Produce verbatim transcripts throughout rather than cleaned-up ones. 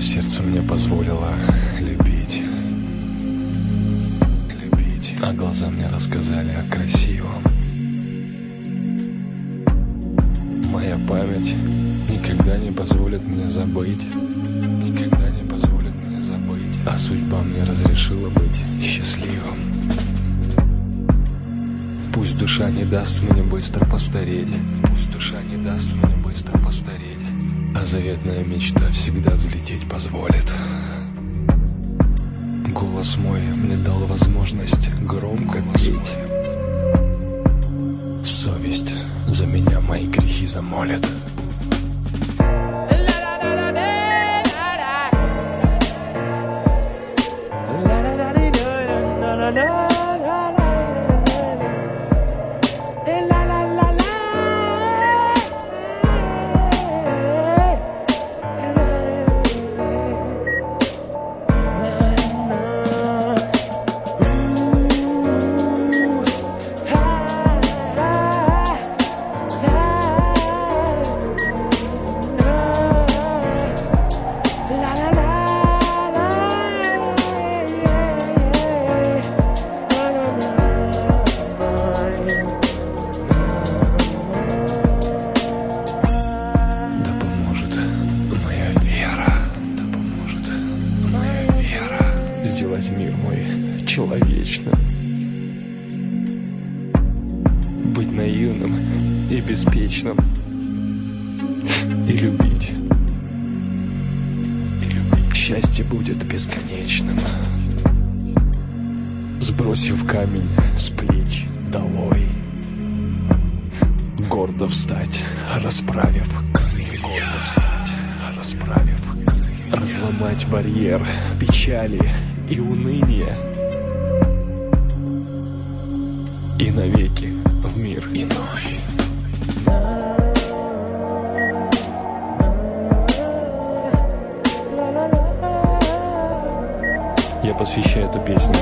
сердце мне позволило любить, любить, а глаза мне рассказали о красивом. Моя память никогда не позволит мне забыть, никогда не позволит мне забыть, а судьба мне разрешила быть счастливым. Пусть душа не даст мне быстро постареть, пусть душа не даст мне быстро постареть, а заветная мечта всегда взлететь позволит. Голос мой мне дал возможность громко петь. Совесть за меня мои грехи замолит. Сделать мир мой человечным, быть наивным и беспечным, и любить, и любить. Счастье будет бесконечным. Сбросив камень с плеч долой, гордо встать, расправив крылья, гордо встать, расправив крылья, разломать барьер печали и уныние, и навеки в мир иной. Я посвящаю эту песню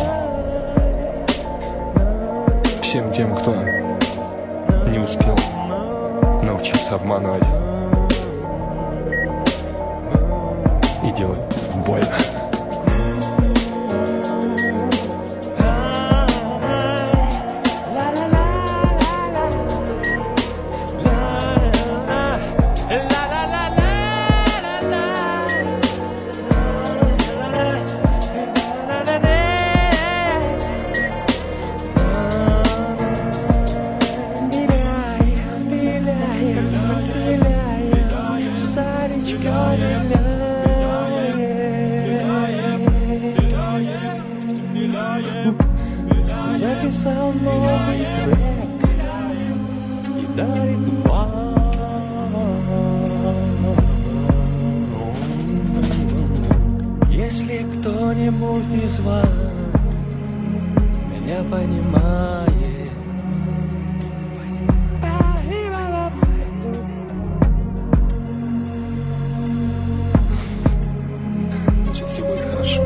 всем тем, кто не успел научиться обманывать и делать больно. Записал новый трек и дарит вам. Если кто-нибудь из вас меня понимает, значит, все будет хорошо.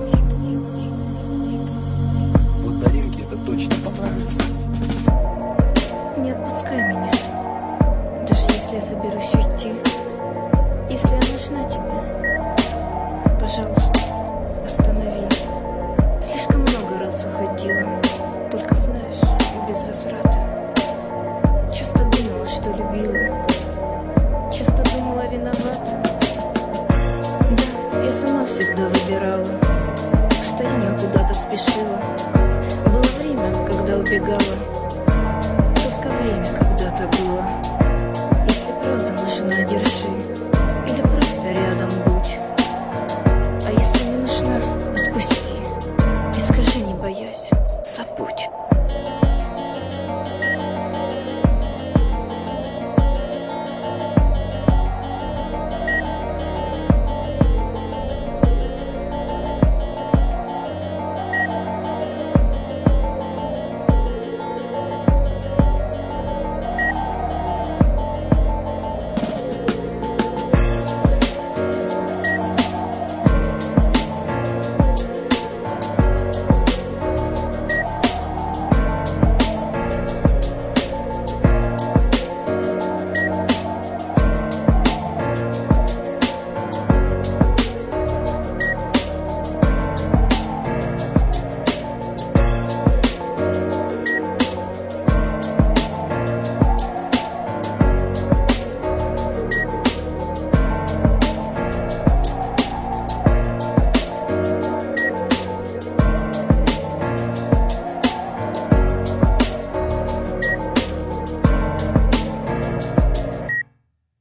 Точно понравится. Не отпускай меня, даже если я соберусь уйти. Если я нужна тебе, пожалуйста, останови. Слишком много раз уходила, только знаешь, без возврата. Часто думала, что любила, часто думала, виновата. Да, я сама всегда выбирала, постоянно куда-то спешила. Было время, когда убегала, только время когда-то было.